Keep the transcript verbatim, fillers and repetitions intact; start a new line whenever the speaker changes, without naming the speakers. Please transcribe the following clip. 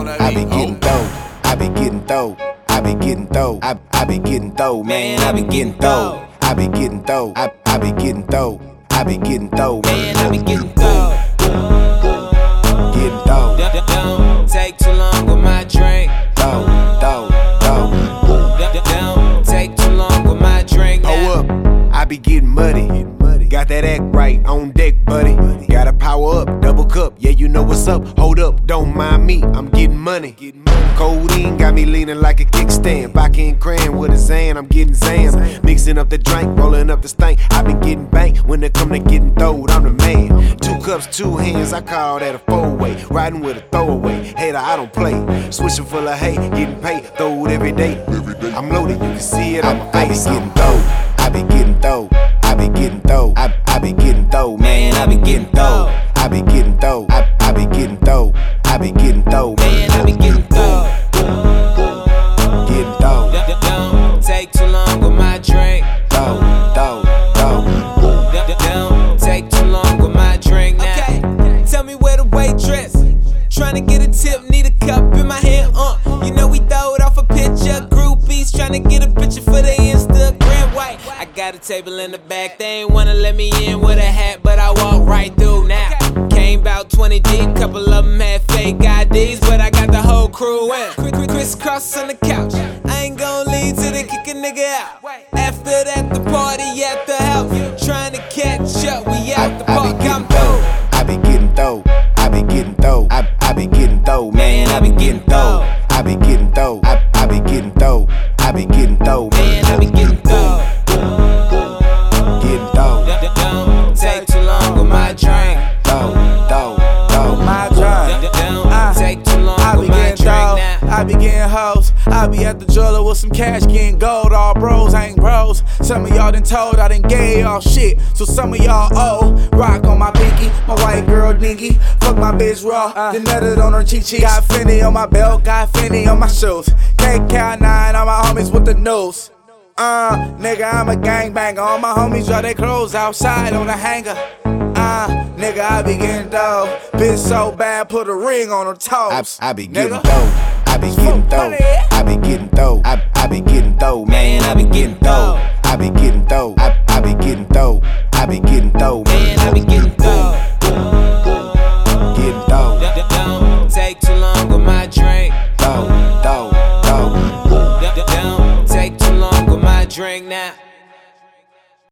I be getting dough. I be getting dough. I be getting dough. I I be getting dough, man. I be getting dough. I be getting dough. I I be getting dough. I be getting dough,
man. I be getting dough.
Getting dough.
Don't take too long with my drink.
Dough, dough, dough.
Don't take too long with my drink.
Hold up, I be getting muddy. Got that act right on deck, buddy. Gotta power up, double cup. Yeah, you know what's up. Hold up, don't mind me. I'm getting money. Codeine got me leaning like a kickstand. Vodka and cran with a Zan, I'm getting Zans. Mixing up the drink, rolling up the stank. I been getting banked when it come to getting throwed. I'm the man. Two cups, two hands, I call that a four-way. Riding with a throwaway. Hater, I don't play. Switching full of hate, getting paid, throwed every day. I'm loaded, you can see it on my face. I be getting dough. I be getting dough. I be getting dough. I I be getting dough, man. I be getting dough. I be getting dough. I I be getting dough. I be getting dough,
man. I be getting dough.
Getting dough.
Don't take too long with my drink.
Dough, dough, dough.
Don't take too long with my drink now. Okay, tell me where the waitress. Tryna get a tip, need a cup in my hand. Uh, you know we throw it off a picture. Groupies tryna get a picture for the Instagram. White. I got a table in the back. They ain't wanna let me in with a hat, but I walk right through now. Came about twenty deep, couple of them had fake I Ds, but I got the whole crew in. Crisscross on the couch. I ain't gon' leave till they kick a nigga out. After that, the party at the house. Tryna catch up, we out the park. I'm through.
I be getting dough. I be getting dough. I I be getting dough, man. I be getting dough. I be getting dough. I I be getting dough. I be getting dough,
man. I be getting dough.
Getting dough.
Don't take too long with my drink.
Dough, dough, dough.
My drink.
Don't take too long
I
with
be
my
getting
drink
dough.
now.
I be getting hoes. I be at the jeweler with some cash, getting gold. All bros ain't bros. Some of y'all done told I done gave y'all shit. So some of y'all owe. Rock on my pinky, my white girl dinky. Fuck my bitch raw, uh, then nutted on her cheek cheek. Got Fendi on my belt, got Fendi on my shoes. K K nine on my homies with the news. Uh, nigga, I'm a gangbanger. All my homies draw their clothes outside on the hanger. Uh, nigga, I be getting dough. Bitch so bad, put a ring on her toes.
I, I be getting dough. I be getting dough. I be getting dough. I I be getting dough, man. I be getting dough.